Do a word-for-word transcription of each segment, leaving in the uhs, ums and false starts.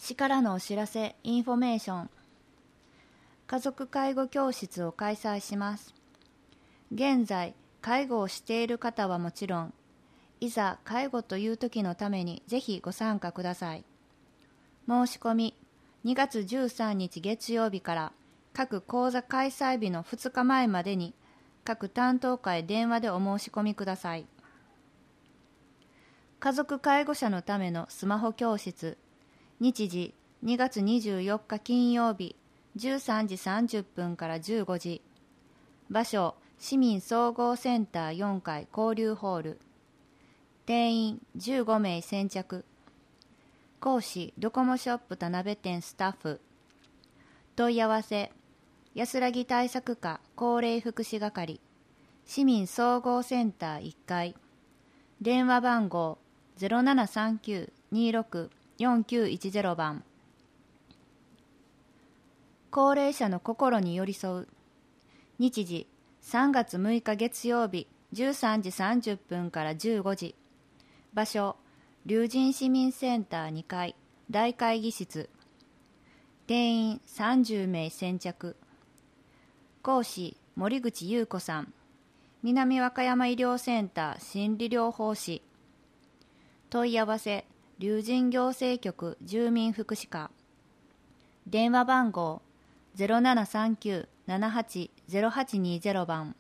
市からのお知らせ、インフォメーション。家族介護教室を開催します。現在、介護をしている方はもちろん、いざ介護という時のためにぜひご参加ください。申し込み、にがつじゅうさんにち月曜日から各講座開催日のふつかまえまでに各担当課へ電話でお申し込みください。家族介護者のためのスマホ教室、日時にがつにじゅうよっか金曜日じゅうさんじさんじゅっぷんからじゅうごじ、場所市民総合センターよんかい交流ホール、定員じゅうごめい先着、講師ドコモショップ田辺店スタッフ、問い合わせ安らぎ対策課高齢福祉係市民総合センターいっかい、電話番号 ゼロななさんきゅう にーろく よんきゅういちゼロ 番。高齢者の心に寄り添う、日時さんがつむいか月曜日じゅうさんじさんじゅっぷんからじゅうごじ、場所龍神市民センターにかい大会議室、定員さんじゅうめい先着、講師森口優子さん、南和歌山医療センター心理療法士、問い合わせ龍神行政局住民福祉課、電話番号 ゼロななさんきゅう ななはち ゼロはちにーゼロ 番。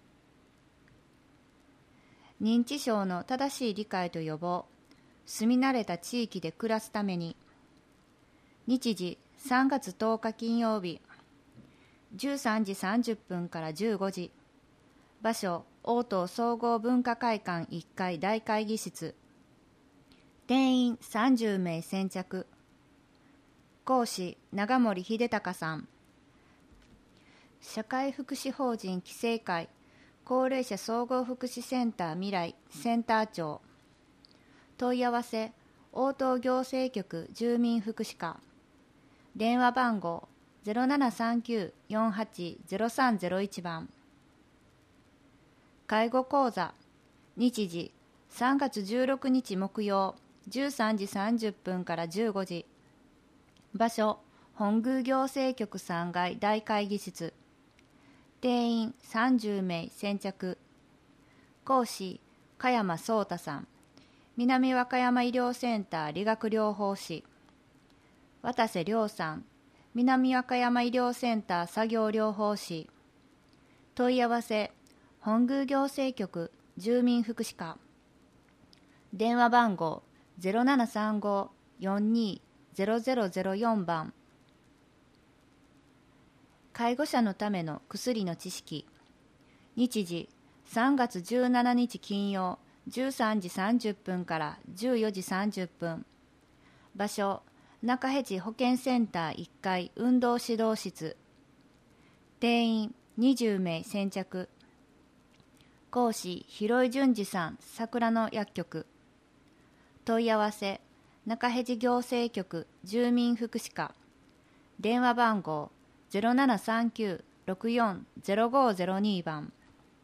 認知症の正しい理解と予防、住み慣れた地域で暮らすために、日時さんがつとおか金曜日じゅうさんじさんじゅっぷんからじゅうごじ、場所応答総合文化会館いっかい大会議室、定員さんじゅうめい先着、講師長森秀隆さん、社会福祉法人規制会高齢者総合福祉センター未来センター長、問い合わせ応答行政局住民福祉課、電話番号 ゼロななさんきゅう よんはち ゼロさんゼロいち 番。介護講座、日時さんがつじゅうろくにち木曜じゅうさんじさんじゅっぷんからじゅうごじ、場所本宮行政局さんがい大会議室、定員さんじゅうめい先着、講師加山壮太さん、南和歌山医療センター理学療法士、渡瀬亮さん、南和歌山医療センター作業療法士、問い合わせ本宮行政局住民福祉課、電話番号 ゼロななさんご よんにー ゼロゼロゼロよん 番。介護者のための薬の知識、日時さんがつじゅうしちにち金曜じゅうさんじさんじゅっぷんからじゅうよじさんじゅっぷん、場所中辺路保健センターいっかい運動指導室、定員にじゅうめい先着、講師広井淳二さん桜の薬局、問い合わせ中辺路行政局住民福祉課、電話番号 ゼロななさんきゅう ろくよん ゼロごゼロに 番。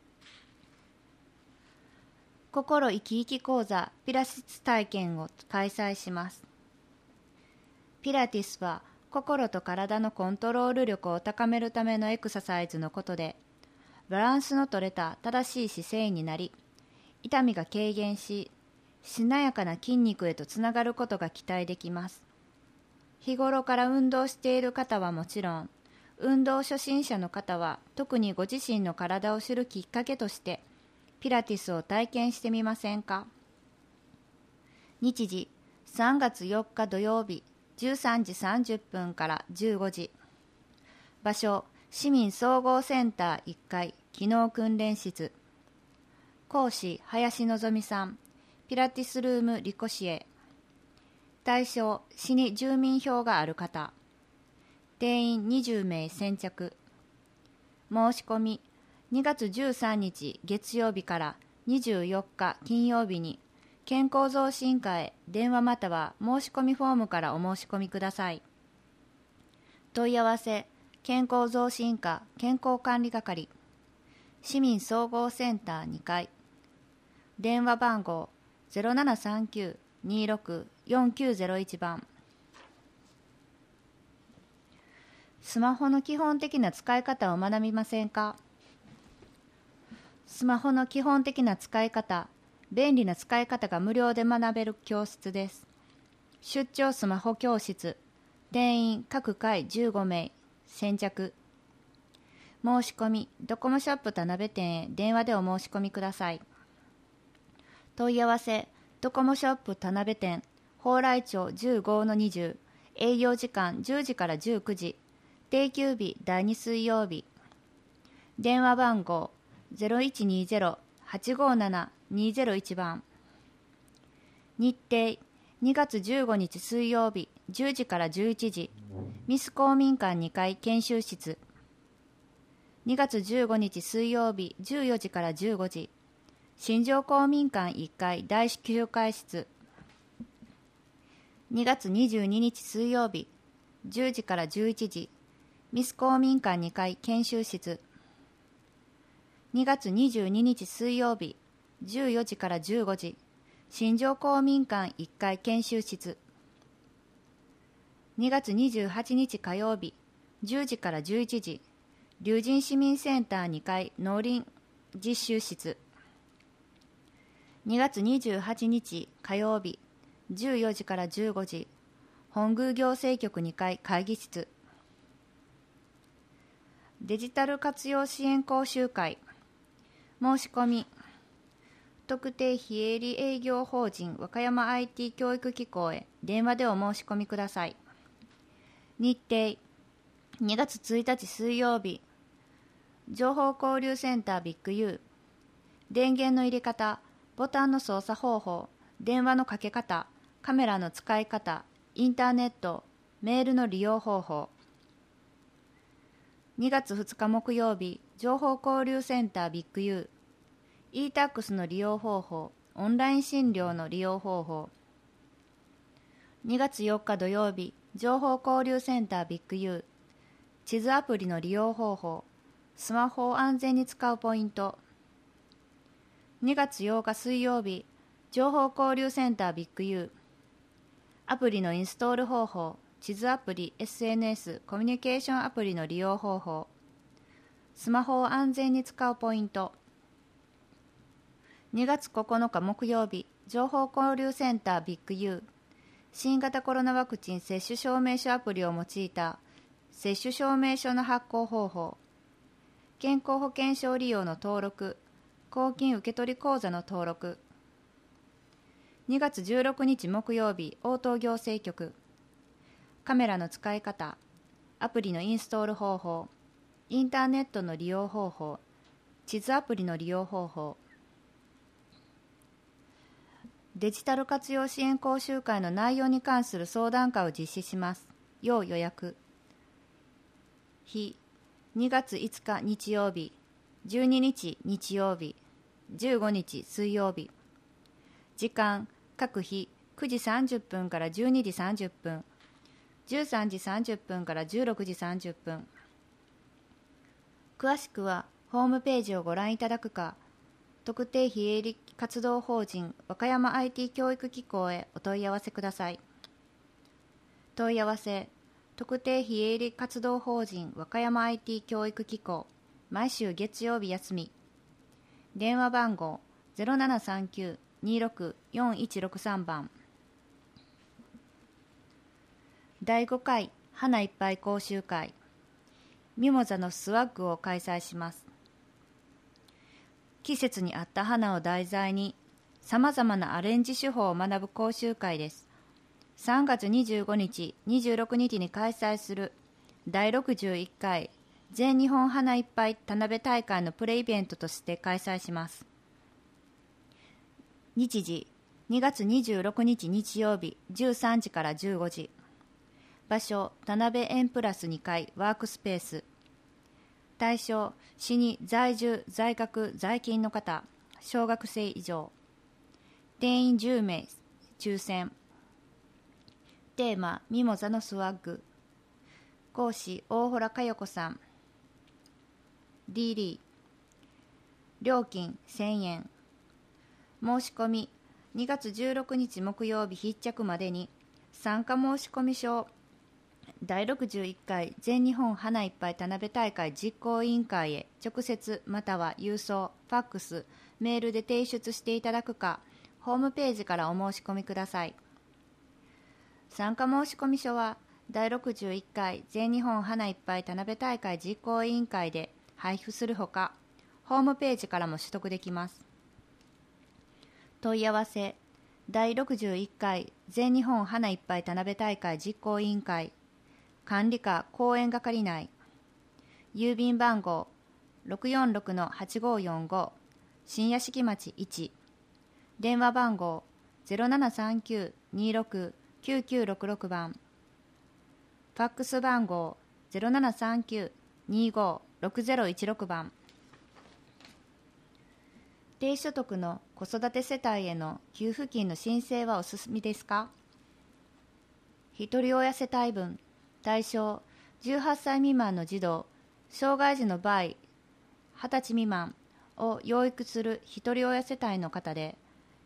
心生き生き講座ピラティス体験を開催します。ピラティスは心と体のコントロール力を高めるためのエクササイズのことで、バランスの取れた正しい姿勢になり、痛みが軽減し、しなやかな筋肉へとつながることが期待できます。日頃から運動している方はもちろん、運動初心者の方は特にご自身の体を知るきっかけとして、ピラティスを体験してみませんか。日時さんがつよっか土曜日じゅうさんじさんじゅっぷんからじゅうごじ、場所市民総合センターいっかい機能訓練室、講師林望さんピラティスルームリコシエ、対象市に住民票がある方、定員にじゅうめい先着、申し込みにがつじゅうさんにち月曜日からにじゅうよっか金曜日に健康増進課へ電話または申し込みフォームからお申し込みください。問い合わせ健康増進課健康管理係市民総合センターにかい、電話番号 ゼロななさんきゅう にーろく よんきゅうゼロいち 番。 スマホの基本的な使い方を学びませんか？スマホの基本的な使い方、便利な使い方が無料で学べる教室です。出張スマホ教室、定員各回じゅうごめい、先着。申し込み、ドコモショップ田辺店へ電話でお申し込みください。問い合わせ、ドコモショップ田辺店、蓬莱町 じゅうごのにじゅう、営業時間じゅうじからじゅうくじ、定休日だいに水曜日。電話番号 ゼロいちにゼロ はちごなな にゼロいち 番。日程にがつじゅうごにち水曜日じゅうじからじゅういちじ、ミス公民館にかい研修室。にがつじゅうごにち水曜日じゅうよじからじゅうごじ、新庄公民館いっかい大集会室。にがつにじゅうににち水曜日じゅうじからじゅういちじ、ミス公民館にかい研修室。にがつにじゅうににち水曜日じゅうよじからじゅうごじ、新庄公民館いっかい研修室。にがつにじゅうはちにち火曜日じゅうじからじゅういちじ、龍神市民センターにかい農林実習室。にがつにじゅうはちにち火曜日じゅうよじからじゅうごじ、本宮行政局にかい会議室。デジタル活用支援講習会。申し込み、特定非営利営業法人和歌山 アイティー 教育機構へ電話でお申し込みください。日程にがつついたち水曜日、情報交流センタービッグ U。 電源の入れ方、ボタンの操作方法、電話のかけ方、カメラの使い方、インターネット、メールの利用方法。にがつふつか木曜日、情報交流センタービッグ U。 イータックス の利用方法、オンライン診療の利用方法。にがつよっか土曜日、情報交流センタービッグ U。 地図アプリの利用方法、スマホを安全に使うポイント。にがつようか水曜日、情報交流センタービッグ U。 アプリのインストール方法、地図アプリ、エスエヌエス、コミュニケーションアプリの利用方法、スマホを安全に使うポイント。にがつここのか木曜日、情報交流センタービッグ U。 新型コロナワクチン接種証明書アプリを用いた接種証明書の発行方法、健康保険証利用の登録、公金受取口座の登録。にがつじゅうろくにち木曜日、応答行政局。カメラの使い方、アプリのインストール方法、インターネットの利用方法、地図アプリの利用方法。デジタル活用支援講習会の内容に関する相談会を実施します。要予約。日、にがついつか日曜日、じゅうににち日曜日、じゅうごにち水曜日。時間、各日くじさんじゅっぷんからじゅうにじさんじゅっぷん、じゅうさんじさんじゅっぷんからじゅうろくじさんじゅっぷん。詳しくはホームページをご覧いただくか、特定非営利活動法人和歌山 アイティー 教育機構へお問い合わせください。問い合わせ、特定非営利活動法人和歌山 アイティー 教育機構、毎週月曜日休み。電話番号 ゼロななさんきゅう にろく よんいちろくさん 番。だいごかい花いっぱい講習会、ミモザのスワッグを開催します。季節に合った花を題材にさまざまなアレンジ手法を学ぶ講習会です。さんがつにじゅうごにち、にじゅうろくにちに開催するだいろくじゅういっかい全日本花いっぱい田辺大会のプレイベントとして開催します。日時、にがつにじゅうろくにち日曜日じゅうさんじからじゅうごじ。場所、田辺エンプラスにかいワークスペース。対象、市に在住、在学、在勤の方、小学生以上。定員じゅうめい、抽選。テーマ、ミモザのスワッグ。講師、大洞佳代子さん。ディーディー。料金せんえん。申し込み、にがつじゅうろくにち木曜日必着までに参加申込書だいろくじゅういっかい全日本花いっぱい田辺大会実行委員会へ直接または郵送、ファックス、メールで提出していただくか、ホームページからお申し込みください。参加申込書はだいろくじゅういっかい全日本花いっぱい田辺大会実行委員会で配布するほか、ホームページからも取得できます。問い合わせだいろくじゅういっかい全日本花いっぱい田辺大会実行委員会管理課講演係内、郵便番号 ろくよんろくのはちごよんご 新屋敷町いち、電話番号 ゼロななさんきゅう にろく きゅうきゅうろくろく 番、ファックス番号 ゼロななさんきゅう にご ろくゼロいちろく 番。低所得の子育て世帯への給付金の申請はお済みですか？ひとり親世帯分対象じゅうはっさい未満の児童、障害児の場合はたち未満を養育するひとり親世帯の方で、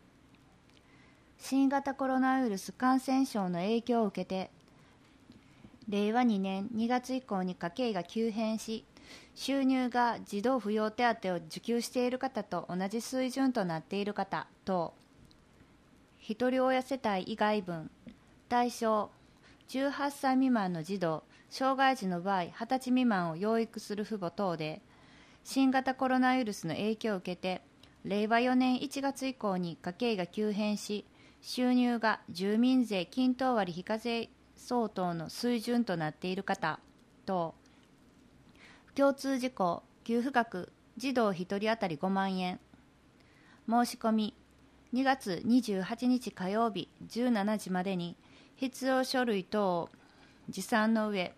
新型コロナウイルス感染症の影響を受けてれいわにねんにがつ以降に家計が急変し、収入が児童扶養手当を受給している方と同じ水準となっている方等、ひとり親世帯以外分対象じゅうはっさい未満の児童、障害児の場合はたち未満を養育する父母等で、新型コロナウイルスの影響を受けてれいわよねんいちがつ以降に家計が急変し、収入が住民税均等割非課税相当の水準となっている方等、共通事項給付額児童ひとり当たりごまんえん、申し込みにがつにじゅうはちにち火曜日じゅうしちじまでに必要書類等を持参の上、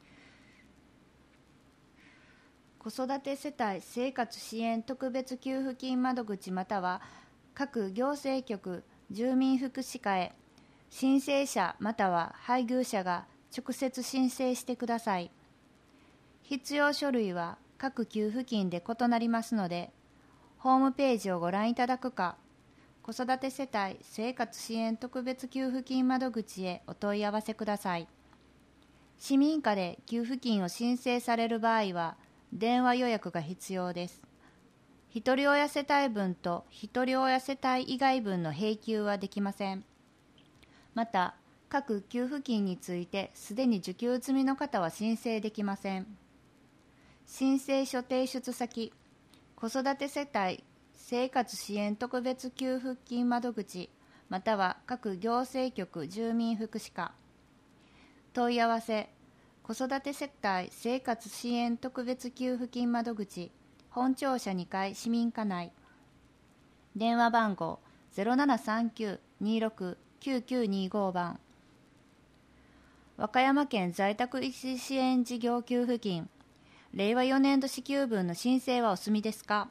子育て世帯生活支援特別給付金窓口または各行政局住民福祉課へ申請者または配偶者が直接申請してください。必要書類は各給付金で異なりますので、ホームページをご覧いただくか、子育て世帯生活支援特別給付金窓口へお問い合わせください。市民課で給付金を申請される場合は、電話予約が必要です。ひとり親世帯分とひとり親世帯以外分の併給はできません。また、各給付金についてすでに受給済みの方は申請できません。申請書提出先、子育て世帯生活支援特別給付金窓口または各行政局住民福祉課。問い合わせ、子育て世帯生活支援特別給付金窓口本庁舎にかい市民課内、電話番号 ゼロななさんきゅう にろく きゅうきゅうにご 番。和歌山県在宅医師支援事業給付金れいわよねん度支給分の申請はお済みですか？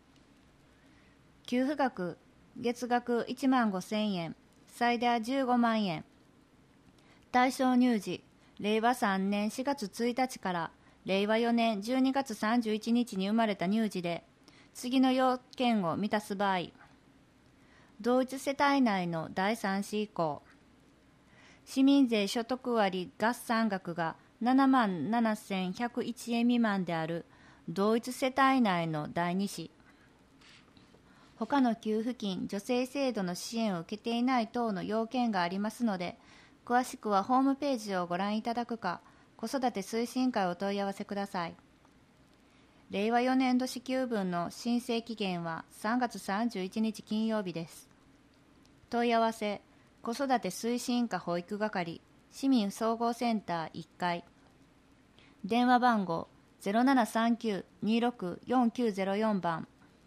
給付額月額いちまんごせんえん、最大じゅうごまんえん。対象乳児れいわさんねんしがつついたちかられいわよねんじゅうにがつさんじゅういちにちに生まれた乳児で、次の要件を満たす場合、同一世帯内のだいさん子以降、市民税所得割合算額がななまんななせんひゃくいちえん未満である同一世帯内のだいに子、他の給付金助成制度の支援を受けていない等の要件がありますので、詳しくはホームページをご覧いただくか、子育て推進会をお問い合わせください。れいわよねん度支給分の申請期限はさんがつさんじゅういちにち金曜日です。問い合わせ、子育て推進課保育係市民総合センターいっかい、電話番号 ゼロななさんきゅう にろく よんきゅうゼロよん 番。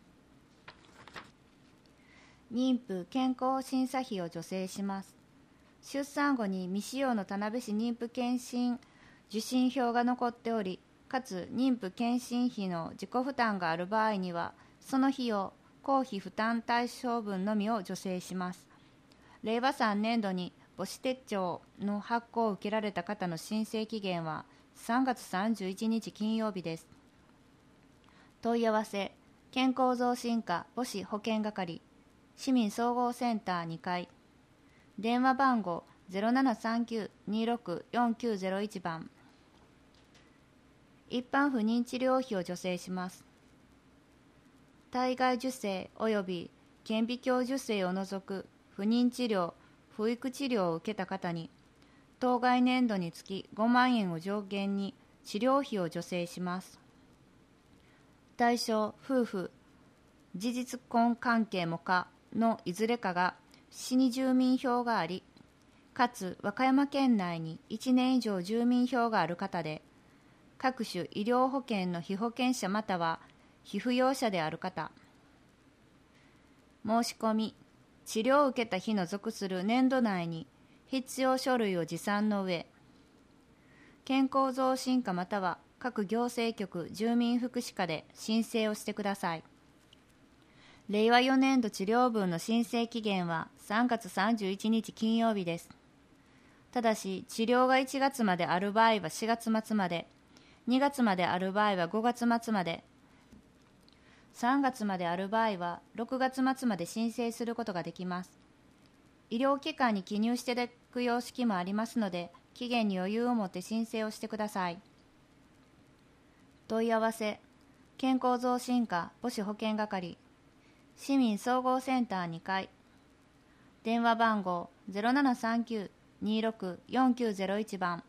妊婦健康審査費を助成します。出産後に未使用の田辺市妊婦健診受診票が残っており、かつ妊婦健診費の自己負担がある場合には、その費用公費負担対象分のみを助成します。れいわさんねん度に母子手帳の発行を受けられた方の申請期限はさんがつさんじゅういちにち金曜日です。問い合わせ、健康増進課母子保健係市民総合センターにかい、電話番号ゼロななさんきゅう にろく よんきゅうゼロいち 番。一般不妊治療費を助成します。体外受精及び顕微鏡受精を除く不妊治療、不育治療を受けた方に、当該年度につきごまんえんを上限に治療費を助成します。対象、夫婦、事実婚関係もかのいずれかが市に住民票があり、かつ和歌山県内にいちねん以上住民票がある方で、各種医療保険の被保険者または被扶養者である方。申し込み、治療を受けた日の属する年度内に必要書類を持参の上、健康増進課または各行政局住民福祉課で申請をしてください。れいわよねんど治療分の申請期限はさんがつさんじゅういちにち金曜日です。ただし、治療がいちがつまである場合はしがつまつまで、にがつまである場合はごがつまつまで、さんがつまである場合はろくがつまつまで申請することができます。医療機関に記入していただく様式もありますので、期限に余裕を持って申請をしてください。問い合わせ、健康増進課母子保健係、市民総合センターにかい、電話番号 ゼロななさんきゅう にろく よんきゅうゼロいち 番。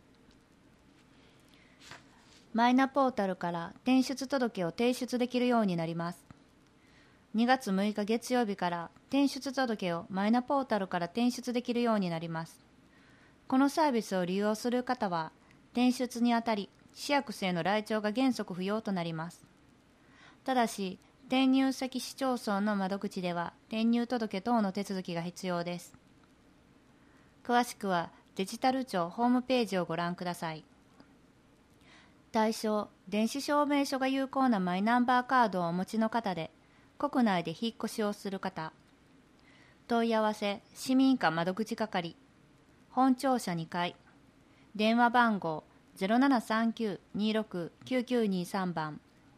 マイナポータルから転出届を提出できるようになります。にがつむいか月曜日から転出届をマイナポータルから転出できるようになります。このサービスを利用する方は、転出にあたり、市役所への来庁が原則不要となります。ただし、転入先市町村の窓口では、転入届等の手続きが必要です。詳しくは、デジタル庁ホームページをご覧ください。対象、電子証明書が有効なマイナンバーカードをお持ちの方で、国内で引っ越しをする方。問い合わせ、市民課窓口係、本庁舎にかい、電話番号 ゼロななさんきゅう にろく きゅうきゅうにさん 番。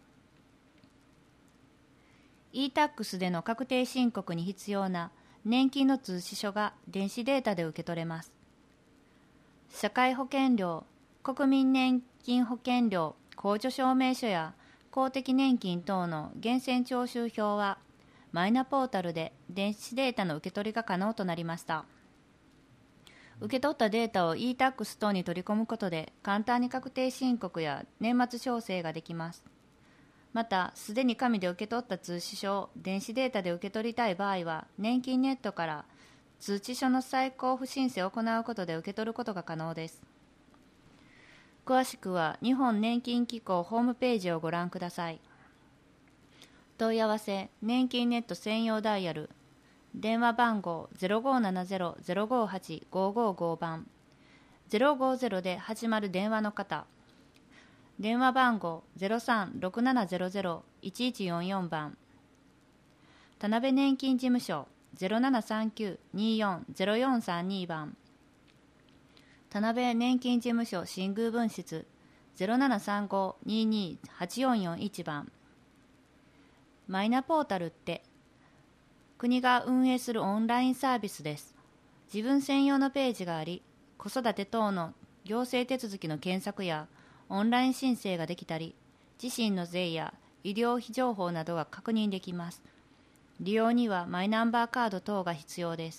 イータックス での確定申告に必要な年金の通知書が電子データで受け取れます。社会保険料、国民年金保険料控除証明書や公的年金等の源泉徴収票はマイナポータルで電子データの受け取りが可能となりました。受け取ったデータを イータックス 等に取り込むことで簡単に確定申告や年末調整ができます。また、すでに紙で受け取った通知書を電子データで受け取りたい場合は、年金ネットから通知書の再交付申請を行うことで受け取ることが可能です。詳しくは日本年金機構ホームページをご覧ください。問い合わせ、年金ネット専用ダイヤル、電話番号 ゼロごーななゼロ ゼロごーはち ごーごーごー 番、ゼロごーゼロで始まる電話の方、電話番号 ゼロさんろくななゼロゼロ いちいちよんよん 番、田辺年金事務所 ゼロななさんきゅう によん ゼロよんさんに 番、田辺年金事務所新宮分室 ゼロななさんご にーにー はちよんよんいち 番。マイナポータルって国が運営するオンラインサービスです。自分専用のページがあり、子育て等の行政手続きの検索やオンライン申請ができたり、自身の税や医療費情報などが確認できます。利用にはマイナンバーカード等が必要です。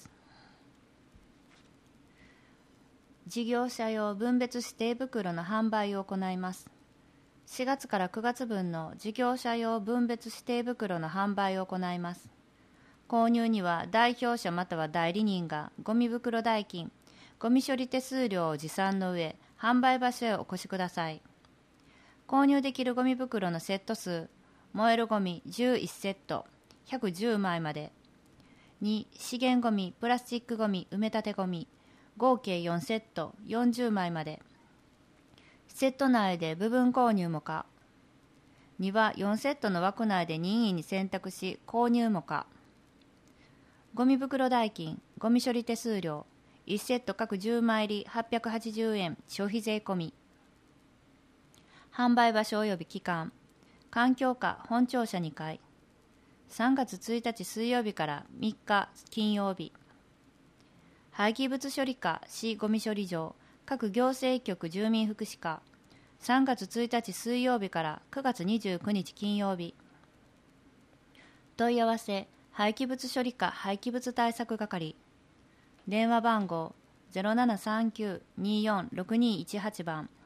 事業者用分別指定袋の販売を行います。しがつからくがつ分の事業者用分別指定袋の販売を行います。購入には代表者または代理人がゴミ袋代金、ゴミ処理手数料を持参の上、販売場所へお越しください。購入できるゴミ袋のセット数、燃えるゴミじゅういちセット、ひゃくじゅうまいまで。に、資源ゴミ、プラスチックゴミ、埋め立てゴミ、合計よんセット、よんじゅうまいまで。セット内で部分購入も可。にはよんセットの枠内で任意に選択し購入も可。ゴミ袋代金、ゴミ処理手数料、いちセット各じゅうまい入りはっぴゃくはちじゅうえん消費税込み。販売場所及び期間、環境課本庁舎にかい、さんがつついたち水曜日からみっか金曜日。 廃棄物処理課市ごみ処理場各行政局住民福祉課さんがつついたち水曜日からくがつにじゅうくにち金曜日。問い合わせ廃棄物処理課廃棄物対策係電話番号 ゼロななさんきゅうにーよんろくにーいちはち 番